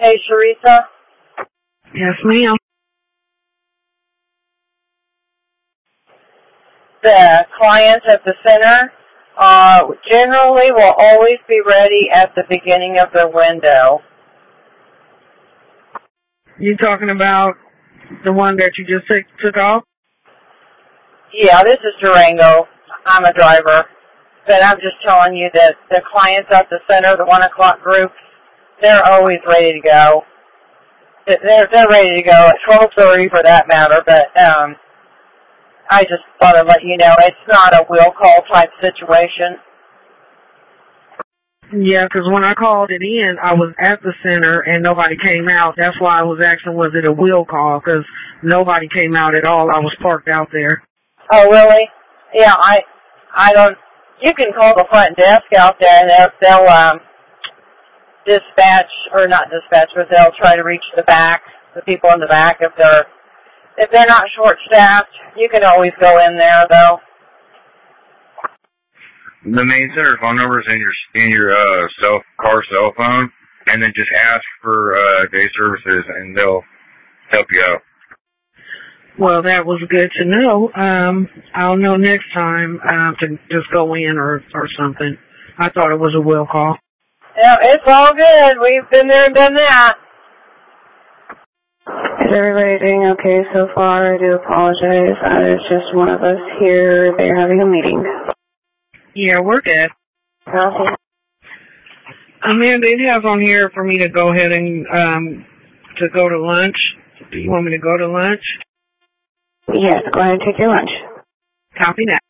Hey, Sharisa. Yes, ma'am. The clients at the center generally will always be ready at the beginning of their window. You talking about the one that you just took off? Yeah, this is Durango. I'm a driver. But I'm just telling you that the clients at the center, the 1 o'clock group, they're always ready to go. They're ready to go at 12:30 for that matter, but I just thought I'd let you know it's not a will call type situation. Yeah, because when I called it in, I was at the center and nobody came out. That's why I was asking, was it a will call? Because nobody came out at all. I was parked out there. Oh, really? Yeah, I don't. You can call the front desk out there, and they'll dispatch, or not dispatch, but they'll try to reach the people in the back if they're not short-staffed. You can always go in there, though. The main center phone number is in your car cell phone, and then just ask for day services, and they'll help you out. Well, that was good to know. I'll know next time to just go in or something. I thought it was a will call. Yeah, it's all good. We've been there and done that. Is everybody doing okay so far? I do apologize. There's just one of us here. They're having a meeting. Yeah, we're good. Okay. Amanda, it has on here for me to go ahead and to go to lunch. Do you want me to go to lunch? Yes, go ahead and take your lunch. Copy that.